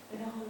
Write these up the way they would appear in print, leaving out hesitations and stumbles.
Alors,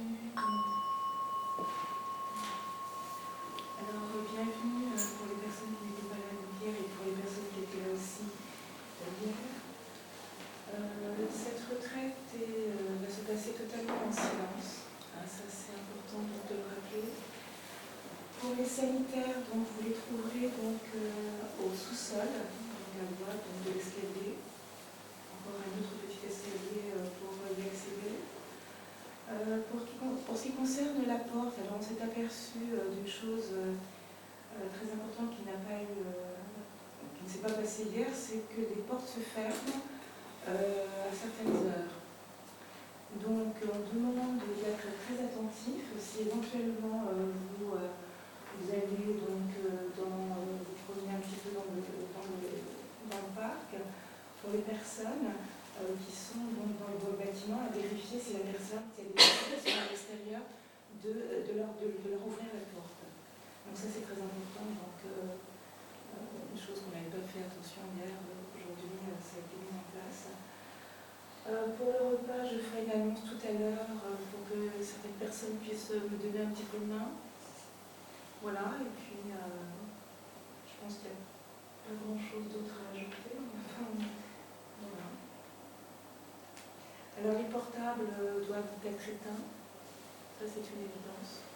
bienvenue pour les personnes qui n'étaient pas là hier et pour les personnes qui étaient là aussi hier. Cette retraite va se passer totalement en silence. Ça, c'est important de le rappeler. Pour les sanitaires, donc, vous les trouverez donc, au sous-sol, dans la boîte de l'escalier. Encore un autre petit escalier pour y accéder. Pour ce qui concerne la porte, alors on s'est aperçu d'une chose très importante qui ne s'est pas passée hier, c'est que les portes se ferment à certaines heures. Donc on demande d'être très attentif. Si éventuellement vous allez donc vous promener un petit peu dans le parc, pour les personnes qui sont donc dans le bâtiment, à vérifier si la personne, si elle est à l'extérieur, de leur ouvrir la porte. Donc ça c'est très important. Donc une chose qu'on n'avait pas fait attention hier, aujourd'hui ça a été mis en place. Pour le repas, je ferai une annonce tout à l'heure pour que certaines personnes puissent me donner un petit peu de main. Voilà, et puis je pense qu'il n'y a pas grand chose d'autre à ajouter. Enfin, voilà. Alors les portables doivent être éteints, ça c'est une évidence.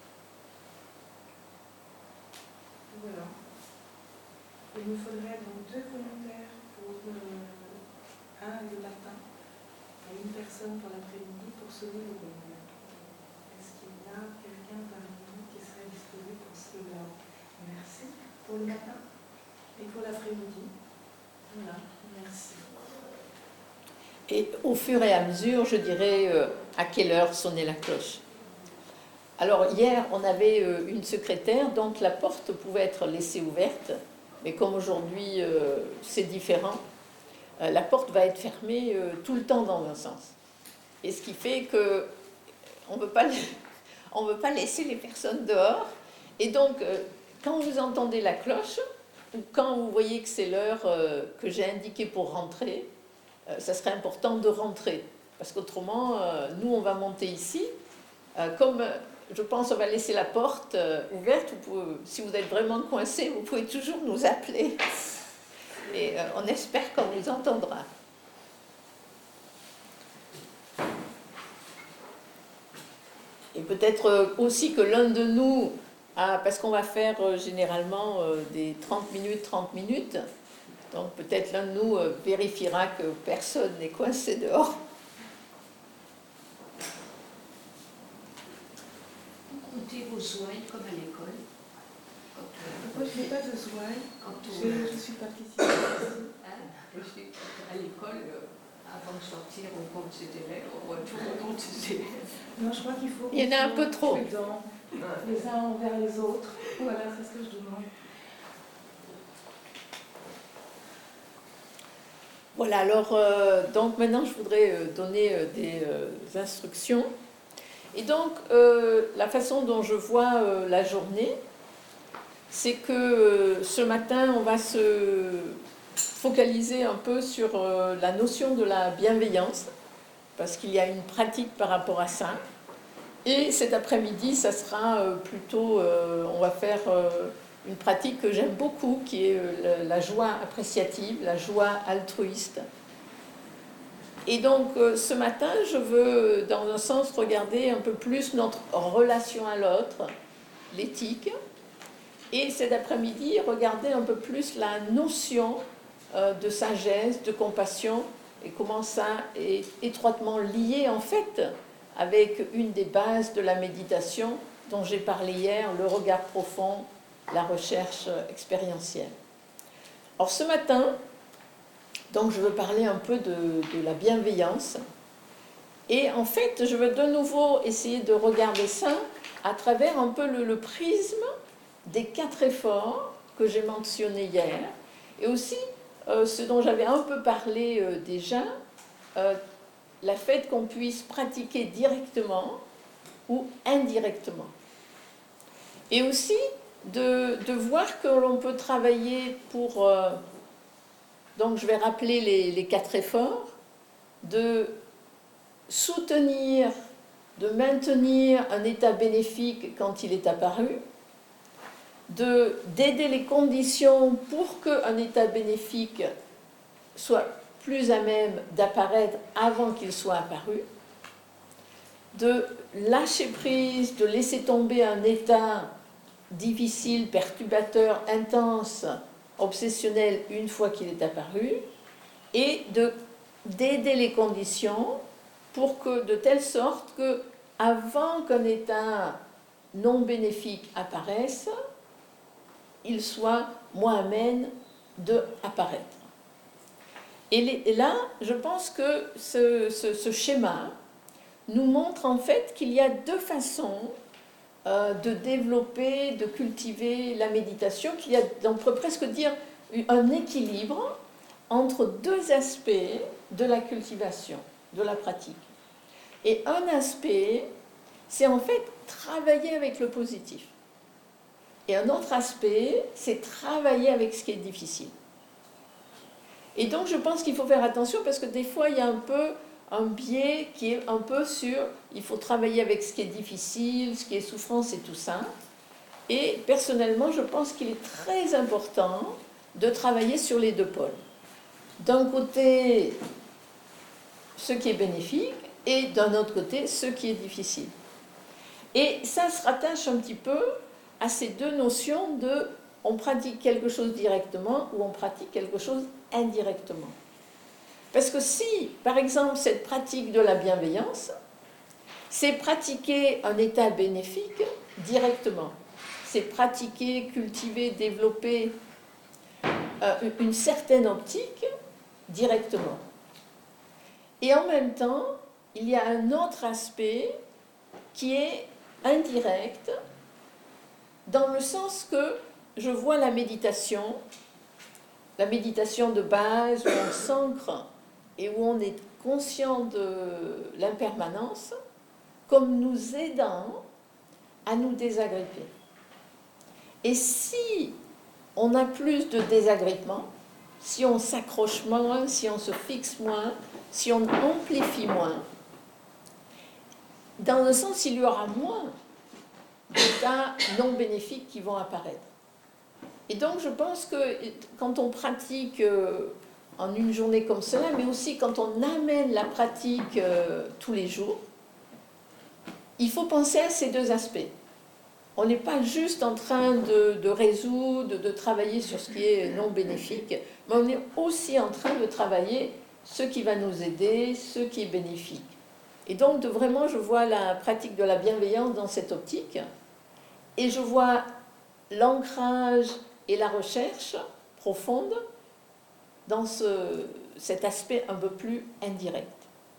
Voilà. Il me faudrait donc 2 volontaires pour un le matin et une personne pour l'après-midi pour sonner le gong. Est-ce qu'il y a quelqu'un parmi nous qui serait disponible pour cela? Merci. Pour le matin et pour l'après-midi. Voilà, merci. Et au fur et à mesure, je dirais à quelle heure sonnait la cloche. Alors hier, on avait une secrétaire, donc la porte pouvait être laissée ouverte, mais comme aujourd'hui c'est différent, la porte va être fermée tout le temps dans un sens. Et ce qui fait que on ne veut pas laisser les personnes dehors. Et donc, quand vous entendez la cloche, ou quand vous voyez que c'est l'heure que j'ai indiquée pour rentrer, ça serait important de rentrer, parce qu'autrement, nous, on va monter ici. Comme je pense on va laisser la porte ouverte, si vous êtes vraiment coincé, vous pouvez toujours nous appeler. Et on espère qu'on vous entendra. Et peut-être aussi que l'un de nous, parce qu'on va faire généralement des 30 minutes, donc peut-être l'un de nous vérifiera que personne n'est coincé dehors. Vous comptez vos soins comme à l'école? Moi je n'ai pas de soins, je suis participante. À l'école, avant de sortir, on compte ses élèves, au retour, on compte ses élèves. Non, je crois qu'il faut Il y en a un peu trop. Les uns envers les autres. Voilà, c'est ce que je demande. Voilà, alors, donc maintenant je voudrais donner des instructions. Et donc, la façon dont je vois la journée, c'est que ce matin, on va se focaliser un peu sur la notion de la bienveillance, parce qu'il y a une pratique par rapport à ça. Et cet après-midi, ça sera plutôt, on va faire une pratique que j'aime beaucoup, qui est la joie appréciative, la joie altruiste. Et donc, ce matin, je veux, dans un sens, regarder un peu plus notre relation à l'autre, l'éthique, et cet après-midi, regarder un peu plus la notion de sagesse, de compassion, et comment ça est étroitement lié, en fait, avec une des bases de la méditation dont j'ai parlé hier, le regard profond, la recherche expérientielle. Alors, ce matin, donc je veux parler un peu de la bienveillance. Et en fait, je veux de nouveau essayer de regarder ça à travers un peu le prisme des 4 efforts que j'ai mentionnés hier. Et aussi, ce dont j'avais un peu parlé déjà, la fait qu'on puisse pratiquer directement ou indirectement. Et aussi, de voir que l'on peut travailler pour... donc je vais rappeler les 4 efforts, de soutenir de maintenir un état bénéfique quand il est apparu, d'aider les conditions pour qu'un état bénéfique soit plus à même d'apparaître avant qu'il soit apparu, de lâcher prise, de laisser tomber un état difficile, perturbateur, intense, obsessionnel une fois qu'il est apparu, et d'aider les conditions pour que, de telle sorte que, avant qu'un état non bénéfique apparaisse, il soit moins amène d'apparaître. Et là, je pense que ce schéma nous montre en fait qu'il y a deux façons de développer, de cultiver la méditation, qu'il y a, on peut presque dire, un équilibre entre deux aspects de la cultivation, de la pratique. Et un aspect, c'est en fait travailler avec le positif. Et un autre aspect, c'est travailler avec ce qui est difficile. Et donc je pense qu'il faut faire attention parce que des fois il y a un peu un biais qui est un peu sur il faut travailler avec ce qui est difficile, ce qui est souffrance et tout ça. Et personnellement, je pense qu'il est très important de travailler sur les deux pôles. D'un côté, ce qui est bénéfique et d'un autre côté, ce qui est difficile. Et ça se rattache un petit peu à ces deux notions de on pratique quelque chose directement ou on pratique quelque chose indirectement. Parce que si, par exemple, cette pratique de la bienveillance, c'est pratiquer un état bénéfique directement, c'est pratiquer, cultiver, développer une certaine optique directement. Et en même temps, il y a un autre aspect qui est indirect, dans le sens que je vois la méditation de base, où on s'ancre et où on est conscient de l'impermanence, comme nous aidant à nous désagripper. Et si on a plus de désagrippement, si on s'accroche moins, si on se fixe moins, si on amplifie moins, dans un sens, il y aura moins d'états non bénéfiques qui vont apparaître. Et donc, je pense que quand on pratique en une journée comme cela, mais aussi quand on amène la pratique tous les jours, il faut penser à ces deux aspects. On n'est pas juste en train de résoudre, de travailler sur ce qui est non bénéfique, mais on est aussi en train de travailler ce qui va nous aider, ce qui est bénéfique. Et donc, vraiment, je vois la pratique de la bienveillance dans cette optique, et je vois l'ancrage et la recherche profonde dans cet aspect un peu plus indirect.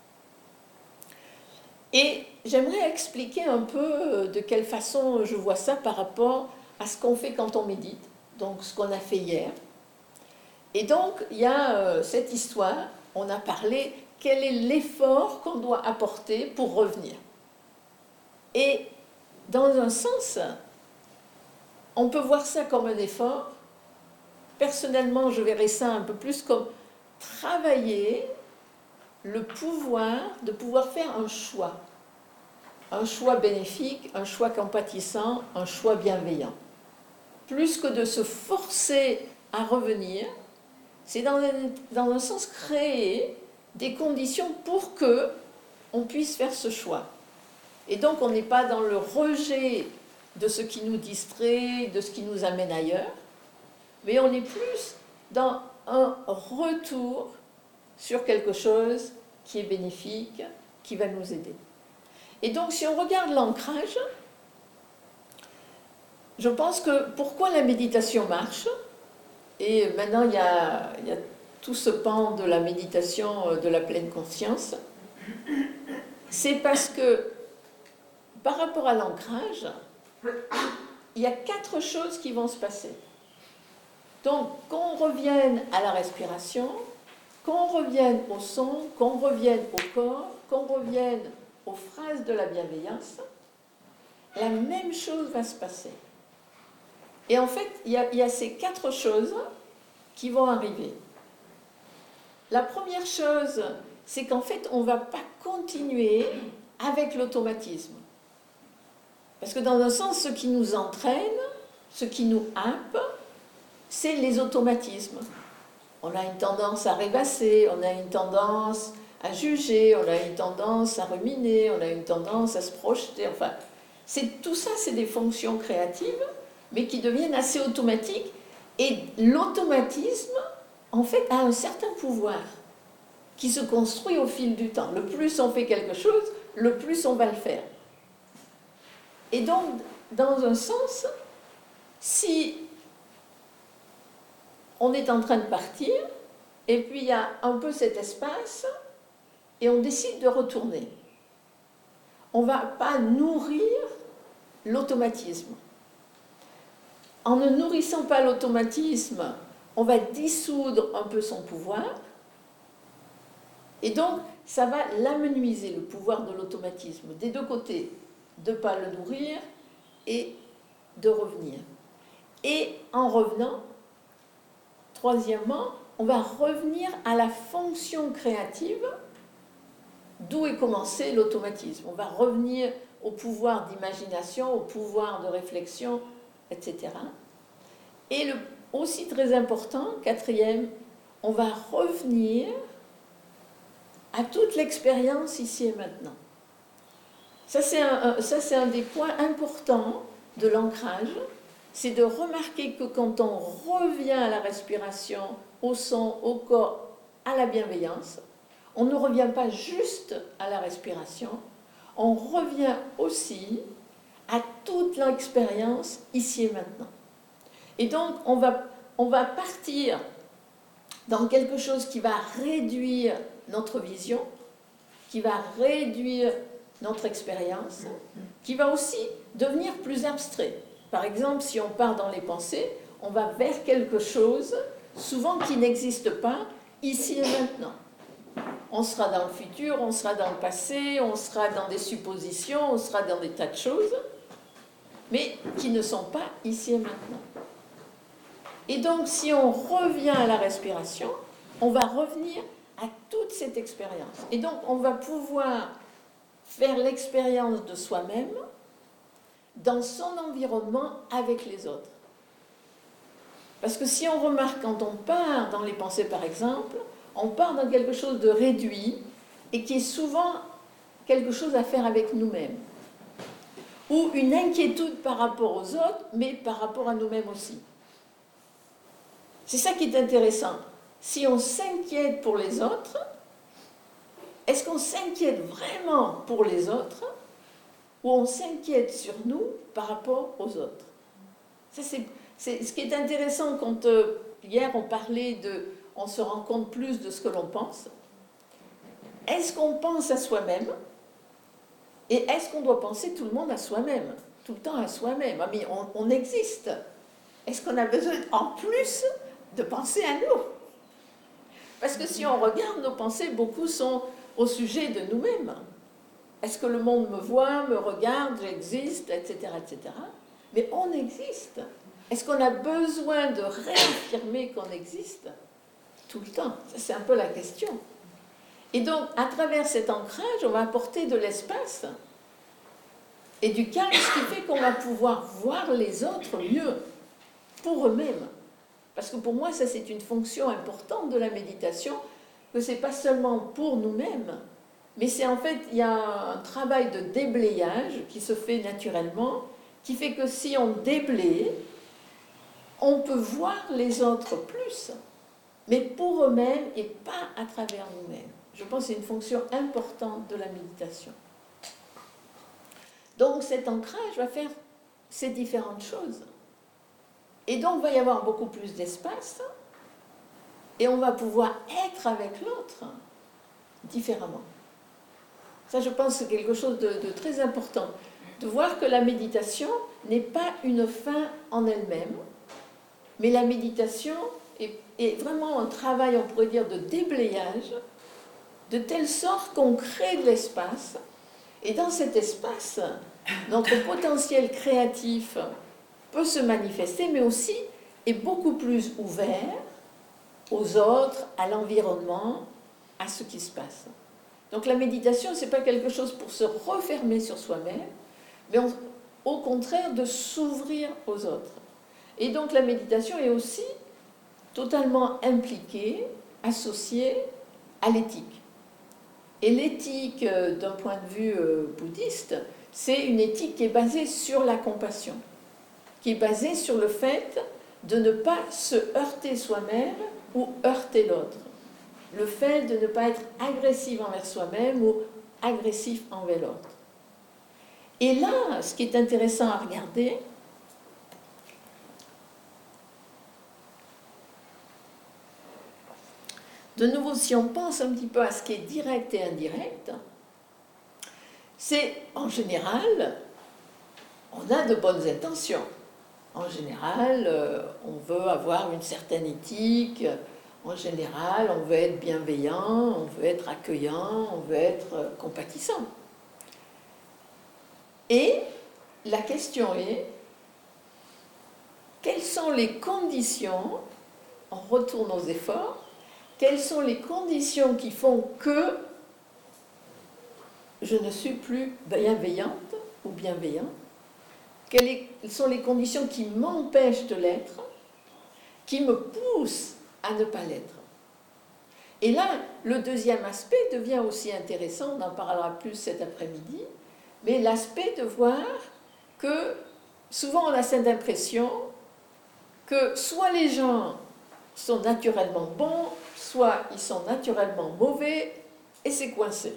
Et j'aimerais expliquer un peu de quelle façon je vois ça par rapport à ce qu'on fait quand on médite, donc ce qu'on a fait hier. Et donc, il y a cette histoire, on a parlé, quel est l'effort qu'on doit apporter pour revenir. Et dans un sens, on peut voir ça comme un effort. Personnellement, je verrais ça un peu plus comme travailler le pouvoir de pouvoir faire un choix bénéfique, un choix compatissant, un choix bienveillant. Plus que de se forcer à revenir, c'est dans un sens créer des conditions pour que on puisse faire ce choix. Et donc on n'est pas dans le rejet de ce qui nous distrait, de ce qui nous amène ailleurs, mais on est plus dans un retour sur quelque chose qui est bénéfique, qui va nous aider. Et donc, si on regarde l'ancrage, je pense que pourquoi la méditation marche, et maintenant il y a tout ce pan de la méditation de la pleine conscience, c'est parce que par rapport à l'ancrage, il y a 4 choses qui vont se passer. Donc, qu'on revienne à la respiration, qu'on revienne au son, qu'on revienne au corps, qu'on revienne aux phrases de la bienveillance, la même chose va se passer. Et en fait, il y a ces 4 choses qui vont arriver. La première chose, c'est qu'en fait, on ne va pas continuer avec l'automatisme. Parce que dans un sens, ce qui nous entraîne, ce qui nous happe, c'est les automatismes. On a une tendance à rêvasser, on a une tendance à juger, on a une tendance à ruminer, on a une tendance à se projeter. Enfin, tout ça, c'est des fonctions créatives, mais qui deviennent assez automatiques. Et l'automatisme, en fait, a un certain pouvoir qui se construit au fil du temps. Le plus on fait quelque chose, le plus on va le faire. Et donc, dans un sens, si on est en train de partir, et puis il y a un peu cet espace, et on décide de retourner, on ne va pas nourrir l'automatisme. En ne nourrissant pas l'automatisme, on va dissoudre un peu son pouvoir, et donc ça va l'amenuiser, le pouvoir de l'automatisme, des deux côtés, de ne pas le nourrir et de revenir. Et en revenant, troisièmement, on va revenir à la fonction créative d'où est commencé l'automatisme. On va revenir au pouvoir d'imagination, au pouvoir de réflexion, etc. Et aussi très important, quatrième, on va revenir à toute l'expérience ici et maintenant. Ça, c'est un des points importants de l'ancrage, c'est de remarquer que quand on revient à la respiration, au son, au corps, à la bienveillance, on ne revient pas juste à la respiration, on revient aussi à toute l'expérience ici et maintenant. Et donc, on va partir dans quelque chose qui va réduire notre vision, qui va réduire notre expérience, qui va aussi devenir plus abstrait. Par exemple, si on part dans les pensées, on va vers quelque chose, souvent qui n'existe pas, ici et maintenant. On sera dans le futur, on sera dans le passé, on sera dans des suppositions, on sera dans des tas de choses, mais qui ne sont pas ici et maintenant. Et donc, si on revient à la respiration, on va revenir à toute cette expérience. Et donc, on va pouvoir faire l'expérience de soi-même dans son environnement avec les autres. Parce que si on remarque, quand on part dans les pensées, par exemple, on part dans quelque chose de réduit et qui est souvent quelque chose à faire avec nous-mêmes. Ou une inquiétude par rapport aux autres, mais par rapport à nous-mêmes aussi. C'est ça qui est intéressant. Si on s'inquiète pour les autres, est-ce qu'on s'inquiète vraiment pour les autres ou on s'inquiète sur nous par rapport aux autres? Ça, c'est ce qui est intéressant quand hier on parlait de on se rend compte plus de ce que l'on pense. Est-ce qu'on pense à soi-même? Et est-ce qu'on doit penser tout le monde à soi-même? Tout le temps à soi-même. Ah, mais on existe. Est-ce qu'on a besoin en plus de penser à nous? Parce que si on regarde nos pensées, beaucoup sont au sujet de nous-mêmes. Est-ce que le monde me voit, me regarde, j'existe, etc., etc. Mais on existe. Est-ce qu'on a besoin de réaffirmer qu'on existe? Tout le temps. Ça, c'est un peu la question. Et donc, à travers cet ancrage, on va apporter de l'espace et du calme, ce qui fait qu'on va pouvoir voir les autres mieux, pour eux-mêmes. Parce que pour moi, ça, c'est une fonction importante de la méditation, que ce n'est pas seulement pour nous-mêmes, mais c'est en fait, il y a un travail de déblayage qui se fait naturellement, qui fait que si on déblaye, on peut voir les autres plus, mais pour eux-mêmes et pas à travers nous-mêmes. Je pense que c'est une fonction importante de la méditation. Donc cet ancrage va faire ces différentes choses. Et donc il va y avoir beaucoup plus d'espace et on va pouvoir être avec l'autre différemment. Ça, je pense que c'est quelque chose de très important. De voir que la méditation n'est pas une fin en elle-même, mais la méditation est vraiment un travail, on pourrait dire, de déblayage, de telle sorte qu'on crée de l'espace. Et dans cet espace, notre potentiel créatif peut se manifester, mais aussi est beaucoup plus ouvert aux autres, à l'environnement, à ce qui se passe. Donc la méditation, ce n'est pas quelque chose pour se refermer sur soi-même, mais au contraire de s'ouvrir aux autres. Et donc la méditation est aussi totalement impliquée, associée à l'éthique. Et l'éthique, d'un point de vue bouddhiste, c'est une éthique qui est basée sur la compassion, qui est basée sur le fait de ne pas se heurter soi-même ou heurter l'autre. Le fait de ne pas être agressif envers soi-même ou agressif envers l'autre. Et là, ce qui est intéressant à regarder, de nouveau, si on pense un petit peu à ce qui est direct et indirect, c'est en général, on a de bonnes intentions. En général, on veut avoir une certaine éthique. En général, on veut être bienveillant, on veut être accueillant, on veut être compatissant. Et la question est, quelles sont les conditions, on retourne aux efforts, quelles sont les conditions qui font que je ne suis plus bienveillante ou bienveillant? Quelles sont les conditions qui m'empêchent de l'être, qui me poussent à ne pas l'être? Et là, le deuxième aspect devient aussi intéressant, on en parlera plus cet après-midi, mais l'aspect de voir que souvent on a cette impression que soit les gens sont naturellement bons, soit ils sont naturellement mauvais, et c'est coincé.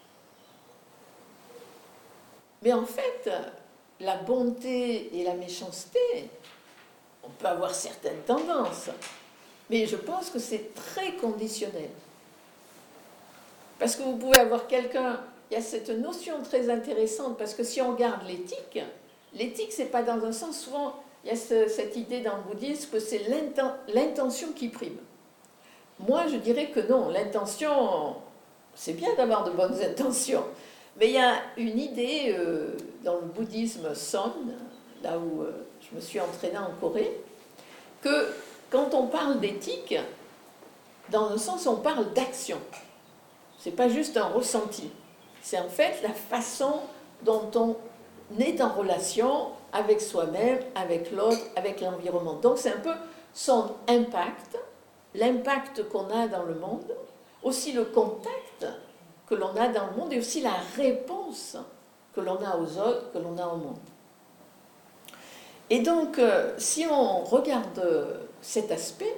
Mais en fait, la bonté et la méchanceté, on peut avoir certaines tendances, mais je pense que c'est très conditionnel. Parce que vous pouvez avoir quelqu'un, il y a cette notion très intéressante, parce que si on regarde l'éthique, c'est pas dans un sens, souvent, il y a cette idée dans le bouddhisme que c'est l'intention qui prime. Moi, je dirais que non, l'intention, c'est bien d'avoir de bonnes intentions, mais il y a une idée dans le bouddhisme Son, là où je me suis entraînée en Corée, que quand on parle d'éthique, dans un sens, on parle d'action. C'est pas juste un ressenti. C'est en fait la façon dont on est en relation avec soi-même, avec l'autre, avec l'environnement. Donc c'est un peu son impact, l'impact qu'on a dans le monde, aussi le contact que l'on a dans le monde et aussi la réponse que l'on a aux autres, que l'on a au monde. Et donc, si on regarde cet aspect,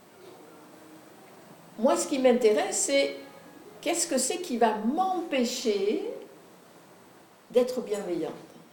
moi ce qui m'intéresse, c'est qu'est-ce que c'est qui va m'empêcher d'être bienveillante.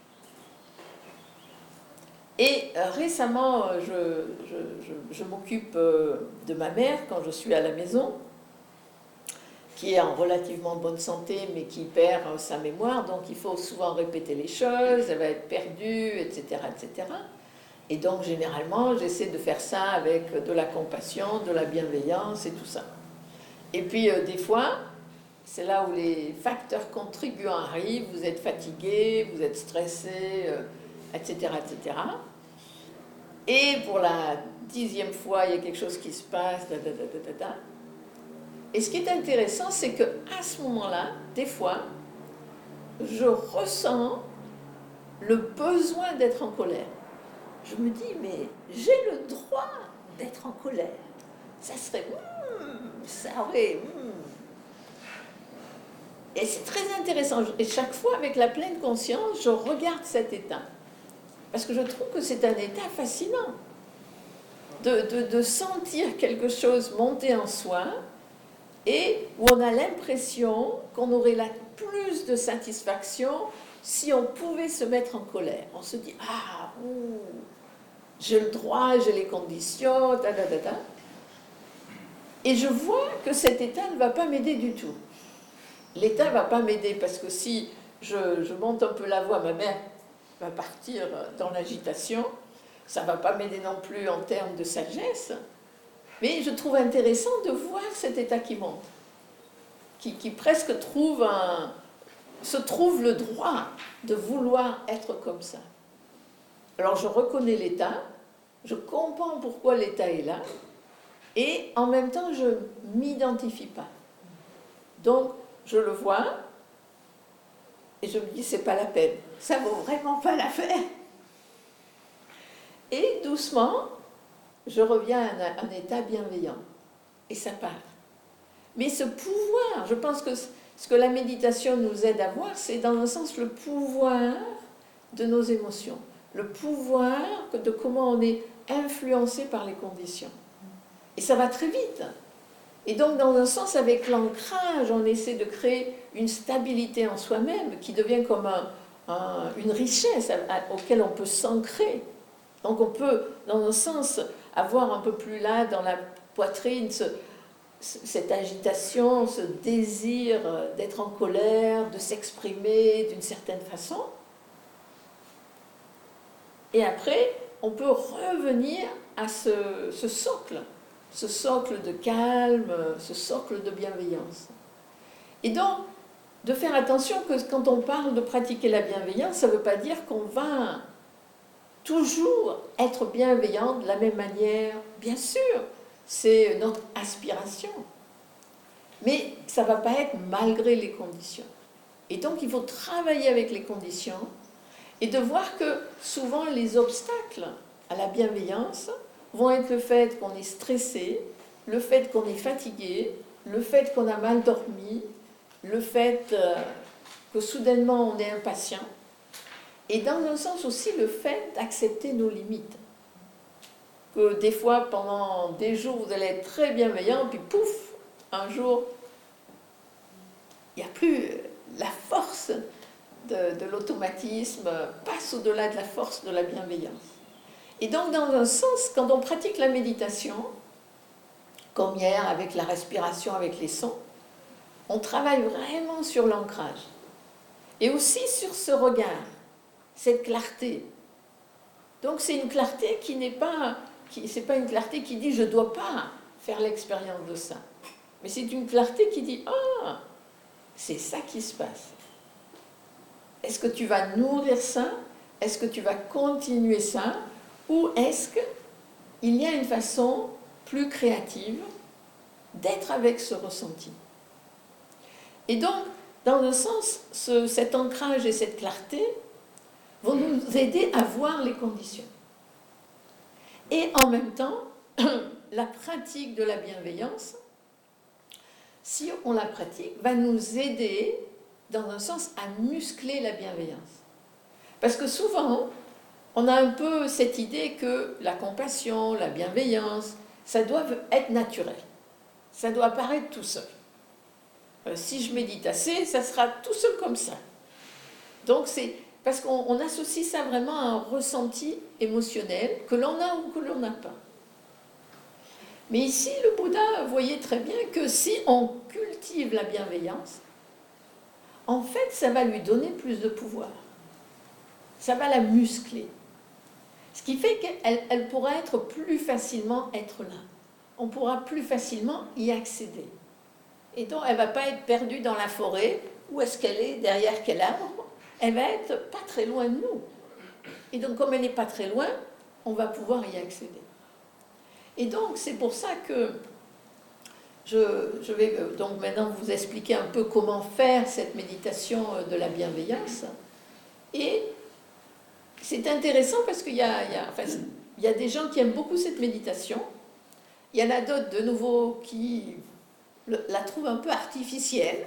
Et récemment, je m'occupe de ma mère quand je suis à la maison, qui est en relativement bonne santé, mais qui perd sa mémoire, donc il faut souvent répéter les choses, elle va être perdue, etc., etc. Et donc, généralement, j'essaie de faire ça avec de la compassion, de la bienveillance et tout ça. Et puis, des fois, c'est là où les facteurs contribuants arrivent, vous êtes fatigué, vous êtes stressé, etc., etc. Et pour la 10e fois, il y a quelque chose qui se passe, Et ce qui est intéressant, c'est qu'à ce moment-là, des fois, je ressens le besoin d'être en colère. Je me dis, mais j'ai le droit d'être en colère. Ça serait, ça aurait... Et c'est très intéressant. Et chaque fois, avec la pleine conscience, je regarde cet état. Parce que je trouve que c'est un état fascinant. De sentir quelque chose monter en soi et où on a l'impression qu'on aurait plus de satisfaction si on pouvait se mettre en colère. On se dit, j'ai le droit, j'ai les conditions, Et je vois que cet état ne va pas m'aider du tout. L'état ne va pas m'aider parce que si je monte un peu la voix, ma mère va partir dans l'agitation. Ça ne va pas m'aider non plus en termes de sagesse. Mais je trouve intéressant de voir cet état qui monte, qui presque se trouve le droit de vouloir être comme ça. Alors je reconnais l'état, je comprends pourquoi l'état est là, et en même temps je ne m'identifie pas. Donc je le vois, et je me dis, c'est pas la peine, ça vaut vraiment pas la peine. Et doucement, je reviens à un état bienveillant, et ça part. Mais ce pouvoir, je pense que ce que la méditation nous aide à voir, c'est dans un sens le pouvoir de nos émotions, le pouvoir de comment on est influencé par les conditions. Et ça va très vite. Et donc, dans un sens, avec l'ancrage, on essaie de créer une stabilité en soi-même qui devient comme une richesse auquel on peut s'ancrer. Donc, on peut, dans un sens, avoir un peu plus là, dans la poitrine, cette agitation, ce désir d'être en colère, de s'exprimer d'une certaine façon. Et après, on peut revenir à ce socle de calme, ce socle de bienveillance. Et donc, de faire attention que quand on parle de pratiquer la bienveillance, ça ne veut pas dire qu'on va toujours être bienveillant de la même manière. Bien sûr, c'est notre aspiration. Mais ça ne va pas être malgré les conditions. Et donc, il faut travailler avec les conditions et de voir que souvent les obstacles à la bienveillance vont être le fait qu'on est stressé, le fait qu'on est fatigué, le fait qu'on a mal dormi, le fait que soudainement on est impatient, et dans un sens aussi le fait d'accepter nos limites. Que des fois, pendant des jours, vous allez être très bienveillant, puis pouf, un jour, il n'y a plus la force de l'automatisme, passe au-delà de la force de la bienveillance. Et donc, dans un sens, quand on pratique la méditation, comme hier avec la respiration, avec les sons, on travaille vraiment sur l'ancrage. Et aussi sur ce regard, cette clarté. Donc, c'est une clarté qui n'est pas... c'est pas une clarté qui dit « je ne dois pas faire l'expérience de ça ». Mais c'est une clarté qui dit « ah, c'est ça qui se passe ». Est-ce que tu vas nourrir ça? Est-ce que tu vas continuer ça? Ou est-ce qu'il y a une façon plus créative d'être avec ce ressenti? Et donc, dans un sens, cet ancrage et cette clarté vont nous aider à voir les conditions. Et en même temps, la pratique de la bienveillance, si on la pratique, va nous aider, dans un sens, à muscler la bienveillance. Parce que souvent, on a un peu cette idée que la compassion, la bienveillance, ça doit être naturel. Ça doit apparaître tout seul. Si je médite assez, ça sera tout seul comme ça. Donc c'est parce qu'on associe ça vraiment à un ressenti émotionnel que l'on a ou que l'on n'a pas. Mais ici, le Bouddha voyait très bien que si on cultive la bienveillance, en fait, ça va lui donner plus de pouvoir. Ça va la muscler. Ce qui fait qu'elle pourra être plus facilement être là. On pourra plus facilement y accéder. Et donc, elle ne va pas être perdue dans la forêt. Où est-ce qu'elle est? Derrière quel arbre? Elle va être pas très loin de nous. Et donc, comme elle n'est pas très loin, on va pouvoir y accéder. Et donc, c'est pour ça que je vais donc maintenant vous expliquer un peu comment faire cette méditation de la bienveillance. Et c'est intéressant parce qu'il y a des gens qui aiment beaucoup cette méditation. Il y en a d'autres, de nouveau, qui la trouvent un peu artificielle.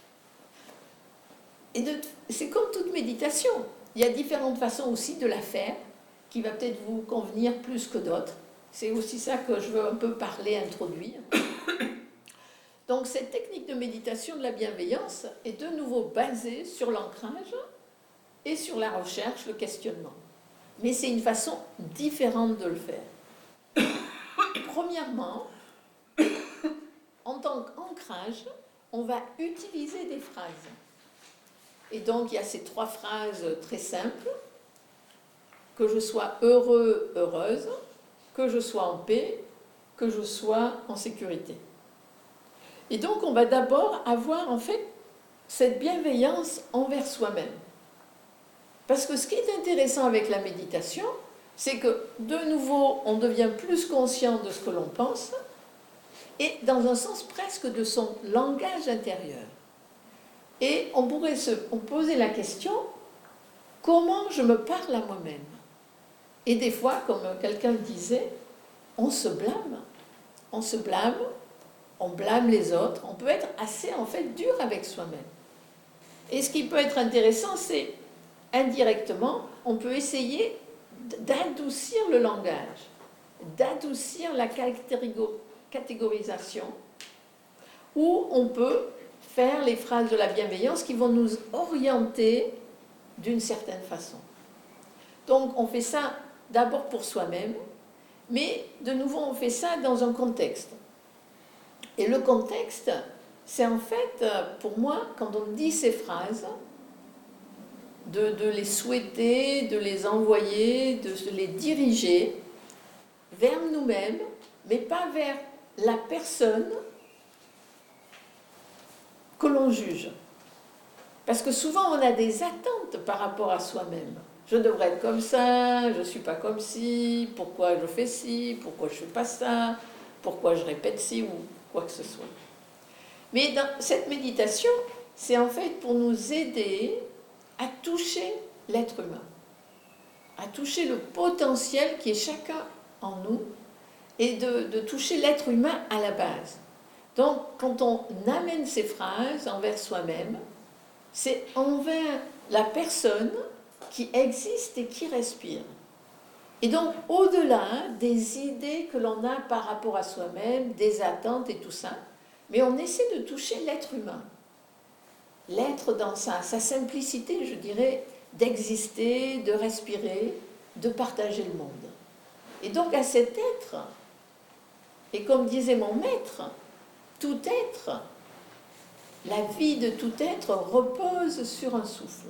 Et c'est comme toute méditation. Il y a différentes façons aussi de la faire, qui va peut-être vous convenir plus que d'autres. C'est aussi ça que je veux un peu parler, introduire. Donc cette technique de méditation de la bienveillance est de nouveau basée sur l'ancrage et sur la recherche, le questionnement. Mais c'est une façon différente de le faire. Premièrement, en tant qu'ancrage, on va utiliser des phrases. Et donc il y a ces 3 phrases très simples. Que je sois heureux, heureuse, que je sois en paix, que je sois en sécurité. Et donc on va d'abord avoir en fait cette bienveillance envers soi-même. Parce que ce qui est intéressant avec la méditation, c'est que de nouveau on devient plus conscient de ce que l'on pense et dans un sens presque de son langage intérieur. Et on pourrait se poser la question, comment je me parle à moi-même? Et des fois, comme quelqu'un disait, on se blâme. On se blâme, on blâme les autres. On peut être assez, en fait, dur avec soi-même. Et ce qui peut être intéressant, c'est, indirectement, on peut essayer d'adoucir le langage, d'adoucir la catégorisation, où on peut faire les phrases de la bienveillance qui vont nous orienter d'une certaine façon. Donc on fait ça d'abord pour soi-même, mais de nouveau on fait ça dans un contexte. Et le contexte, c'est en fait, pour moi, quand on dit ces phrases, de les souhaiter, de les envoyer, de les diriger vers nous-mêmes, mais pas vers la personne que l'on juge. Parce que souvent, on a des attentes par rapport à soi-même. Je devrais être comme ça, je ne suis pas comme ci, pourquoi je fais ci, pourquoi je ne fais pas ça, pourquoi je répète ci ou quoi que ce soit. Mais dans cette méditation, c'est en fait pour nous aider à toucher l'être humain, à toucher le potentiel qui est chacun en nous et de toucher l'être humain à la base. Donc, quand on amène ces phrases envers soi-même, c'est envers la personne qui existe et qui respire. Et donc, au-delà des idées que l'on a par rapport à soi-même, des attentes et tout ça, mais on essaie de toucher l'être humain. L'être dans sa simplicité, je dirais, d'exister, de respirer, de partager le monde. Et donc, à cet être, et comme disait mon maître, tout être, la vie de tout être repose sur un souffle.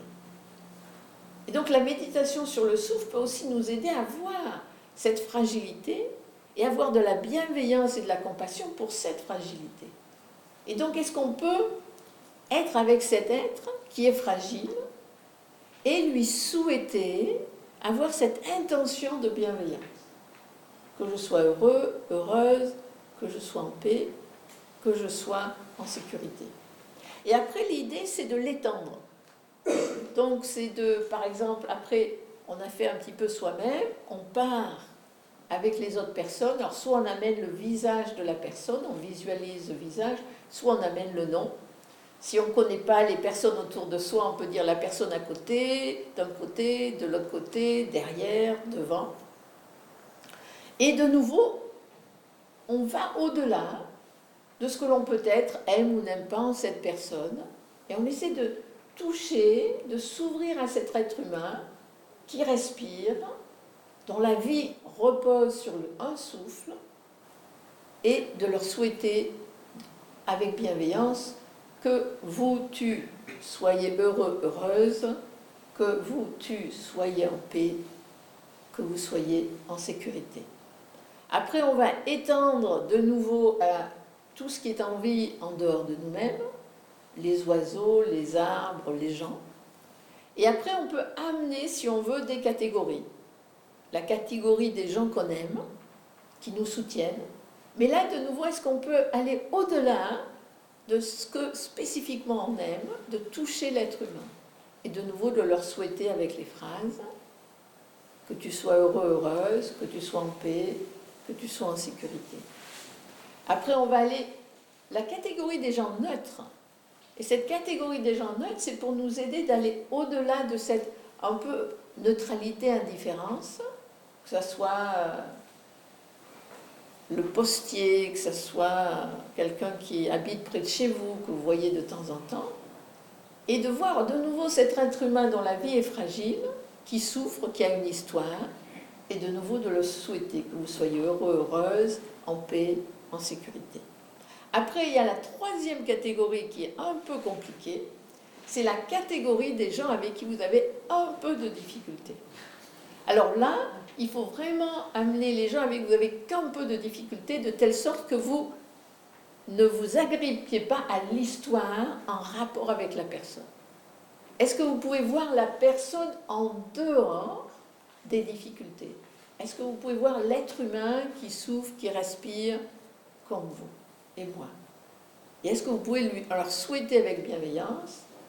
Et donc la méditation sur le souffle peut aussi nous aider à voir cette fragilité et avoir de la bienveillance et de la compassion pour cette fragilité. Et donc est-ce qu'on peut être avec cet être qui est fragile et lui souhaiter avoir cette intention de bienveillance? Que je sois heureux, heureuse, que je sois en paix, que je sois en sécurité. Et après, l'idée, c'est de l'étendre. Donc, c'est de, par exemple, après, on a fait un petit peu soi-même, on part avec les autres personnes. Alors, soit on amène le visage de la personne, on visualise le visage, soit on amène le nom. Si on ne connaît pas les personnes autour de soi, on peut dire la personne à côté, d'un côté, de l'autre côté, derrière, devant. Et de nouveau, on va au-delà de ce que l'on peut-être aime ou n'aime pas en cette personne, et on essaie de toucher, de s'ouvrir à cet être humain qui respire, dont la vie repose sur un souffle, et de leur souhaiter avec bienveillance que vous, tu soyez heureux, heureuse, que vous, tu soyez en paix, que vous soyez en sécurité. Après, on va étendre de nouveau à tout ce qui est en vie en dehors de nous-mêmes, les oiseaux, les arbres, les gens. Et après, on peut amener, si on veut, des catégories. La catégorie des gens qu'on aime, qui nous soutiennent. Mais là, de nouveau, est-ce qu'on peut aller au-delà de ce que spécifiquement on aime, de toucher l'être humain? Et de nouveau, de leur souhaiter avec les phrases que tu sois heureux, heureuse, que tu sois en paix, que tu sois en sécurité. Après, on va aller la catégorie des gens neutres. Et cette catégorie des gens neutres, c'est pour nous aider d'aller au-delà de cette un peu neutralité, indifférence, que ce soit le postier, que ce soit quelqu'un qui habite près de chez vous, que vous voyez de temps en temps, et de voir de nouveau cet être humain dont la vie est fragile, qui souffre, qui a une histoire, et de nouveau de le souhaiter, que vous soyez heureux, heureuse, en paix, en sécurité. Après, il y a la troisième catégorie qui est un peu compliquée, c'est la catégorie des gens avec qui vous avez un peu de difficulté. Alors là, il faut vraiment amener les gens avec qui vous avez qu'un peu de difficulté, de telle sorte que vous ne vous agrippiez pas à l'histoire en rapport avec la personne. Est-ce que vous pouvez voir la personne en dehors des difficultés? Est-ce que vous pouvez voir l'être humain qui souffre, qui respire comme vous et moi? Et est-ce que vous pouvez lui alors souhaiter avec bienveillance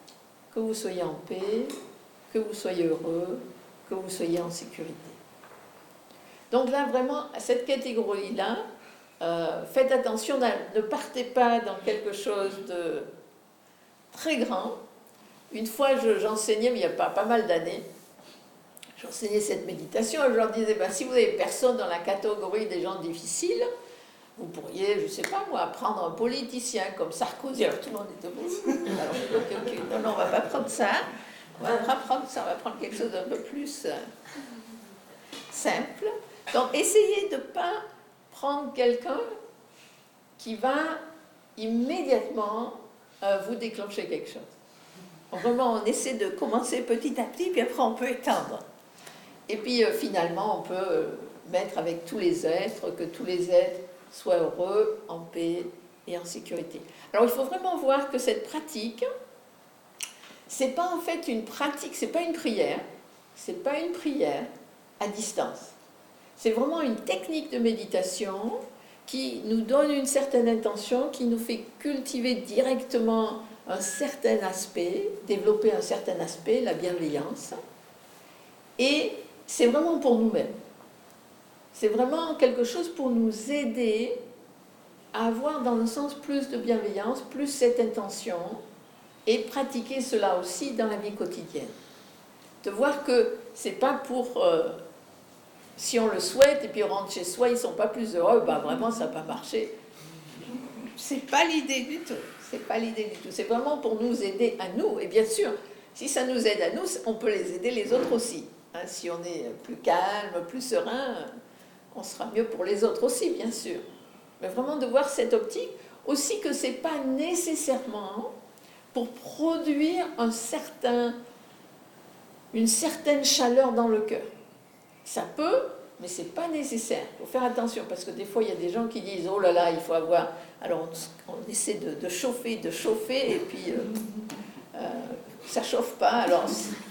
que vous soyez en paix, que vous soyez heureux, que vous soyez en sécurité. Donc là, vraiment, à cette catégorie-là, faites attention, ne partez pas dans quelque chose de très grand. Une fois, j'enseignais, mais il y a pas mal d'années, j'enseignais cette méditation et je leur disais, si vous n'avez personne dans la catégorie des gens difficiles, vous pourriez, je ne sais pas moi, prendre un politicien comme Sarkozy. Alors tout le monde est debout. Alors, ok, non, on ne va pas prendre ça. On va pas prendre ça, on va prendre quelque chose d'un peu plus simple. Donc essayez de ne pas prendre quelqu'un qui va immédiatement vous déclencher quelque chose. Donc, vraiment, on essaie de commencer petit à petit, puis après on peut étendre. Et puis finalement, on peut mettre avec tous les êtres, que tous les êtres soient heureux, en paix et en sécurité. Alors il faut vraiment voir que cette pratique, c'est pas en fait une pratique, c'est pas une prière à distance. C'est vraiment une technique de méditation qui nous donne une certaine intention, qui nous fait cultiver directement un certain aspect, développer un certain aspect, la bienveillance. Et c'est vraiment pour nous-mêmes. C'est vraiment quelque chose pour nous aider à avoir dans le sens plus de bienveillance, plus cette intention, et pratiquer cela aussi dans la vie quotidienne. De voir que c'est pas pour, si on le souhaite et puis on rentre chez soi, ils sont pas plus heureux, vraiment ça n'a pas marché. C'est pas l'idée du tout. C'est pas l'idée du tout. C'est vraiment pour nous aider à nous. Et bien sûr, si ça nous aide à nous, on peut les aider les autres aussi. Hein, si on est plus calme, plus serein, on sera mieux pour les autres aussi, bien sûr. Mais vraiment de voir cette optique, aussi que ce n'est pas nécessairement pour produire une certaine chaleur dans le cœur. Ça peut, mais ce n'est pas nécessaire. Il faut faire attention, parce que des fois, il y a des gens qui disent « Oh là là, il faut avoir… » Alors, on essaie de chauffer, et puis ça ne chauffe pas. Alors,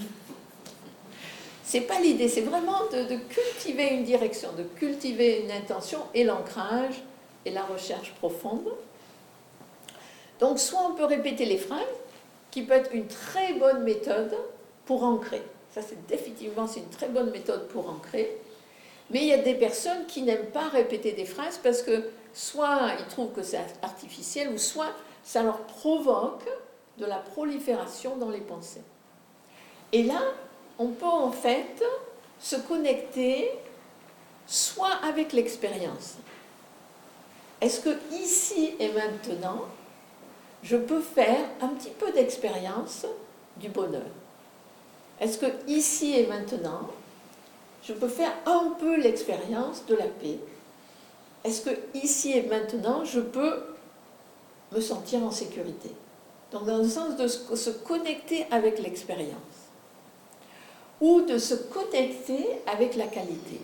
c'est pas l'idée, c'est vraiment de cultiver une direction, de cultiver une intention et l'ancrage et la recherche profonde. Donc, soit on peut répéter les phrases, qui peut être une très bonne méthode pour ancrer. Ça, c'est définitivement, c'est une très bonne méthode pour ancrer. Mais il y a des personnes qui n'aiment pas répéter des phrases parce que soit ils trouvent que c'est artificiel, ou soit ça leur provoque de la prolifération dans les pensées. Et là, on peut en fait se connecter soit avec l'expérience. Est-ce que ici et maintenant, je peux faire un petit peu d'expérience du bonheur? Est-ce que ici et maintenant, je peux faire un peu l'expérience de la paix? Est-ce que ici et maintenant, je peux me sentir en sécurité? Donc dans le sens de se connecter avec l'expérience. Ou de se connecter avec la qualité.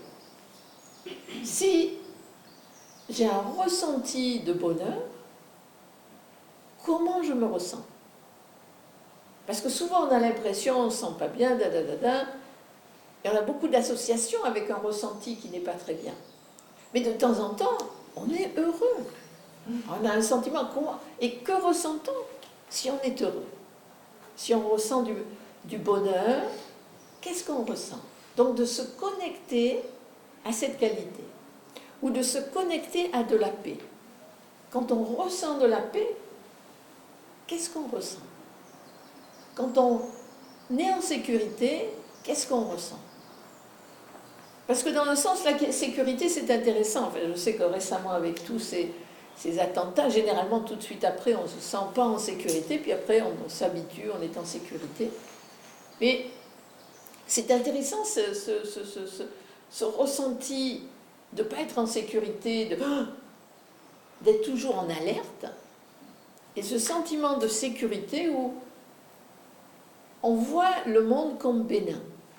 Si j'ai un ressenti de bonheur, comment je me ressens? Parce que souvent on a l'impression, on ne se sent pas bien, et on a beaucoup d'associations avec un ressenti qui n'est pas très bien. Mais de temps en temps, on est heureux. On a un sentiment. Et que ressent-on si on est heureux? Si on ressent du bonheur, qu'est-ce qu'on ressent? Donc de se connecter à cette qualité, ou de se connecter à de la paix. Quand on ressent de la paix, qu'est-ce qu'on ressent? Quand on est en sécurité, qu'est-ce qu'on ressent? Parce que dans le sens, la sécurité, c'est intéressant. Enfin, je sais que récemment, avec tous ces attentats, généralement, tout de suite après, on ne se sent pas en sécurité, puis après, on s'habitue, on est en sécurité. Mais c'est intéressant, ce ressenti de ne pas être en sécurité, d'être toujours en alerte, et ce sentiment de sécurité où on voit le monde comme bénin.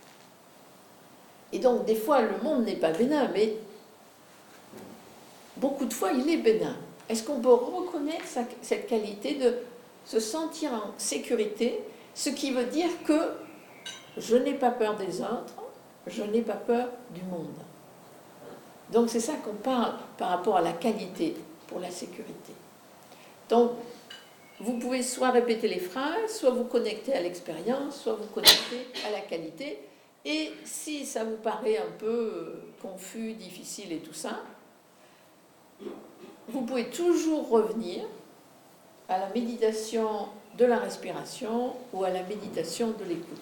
Et donc, des fois, le monde n'est pas bénin, mais beaucoup de fois, il est bénin. Est-ce qu'on peut reconnaître cette qualité de se sentir en sécurité, ce qui veut dire que je n'ai pas peur des autres, je n'ai pas peur du monde. Donc, c'est ça qu'on parle par rapport à la qualité pour la sécurité. Donc, vous pouvez soit répéter les phrases, soit vous connecter à l'expérience, soit vous connecter à la qualité. Et si ça vous paraît un peu confus, difficile et tout ça, vous pouvez toujours revenir à la méditation de la respiration ou à la méditation de l'écoute.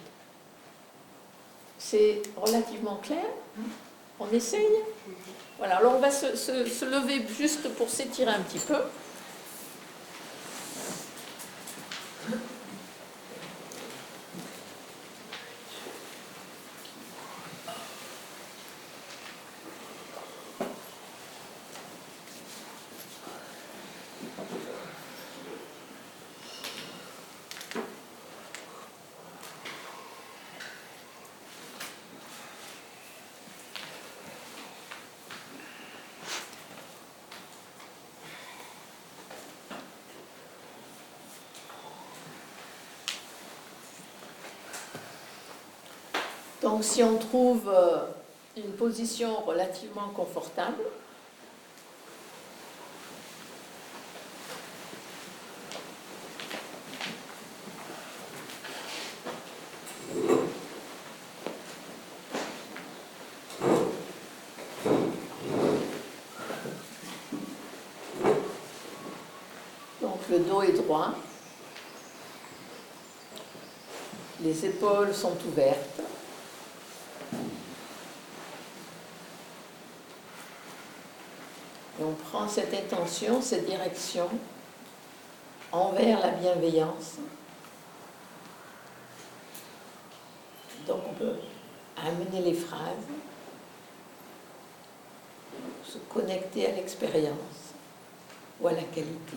C'est relativement clair? On essaye? Voilà, alors on va se lever juste pour s'étirer un petit peu. Donc si on trouve une position relativement confortable, donc le dos est droit, les épaules sont ouvertes. Et on prend cette intention, cette direction envers la bienveillance. Donc on peut amener les phrases, se connecter à l'expérience ou à la qualité.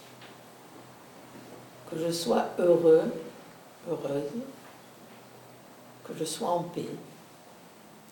Que je sois heureux, heureuse, que je sois en paix.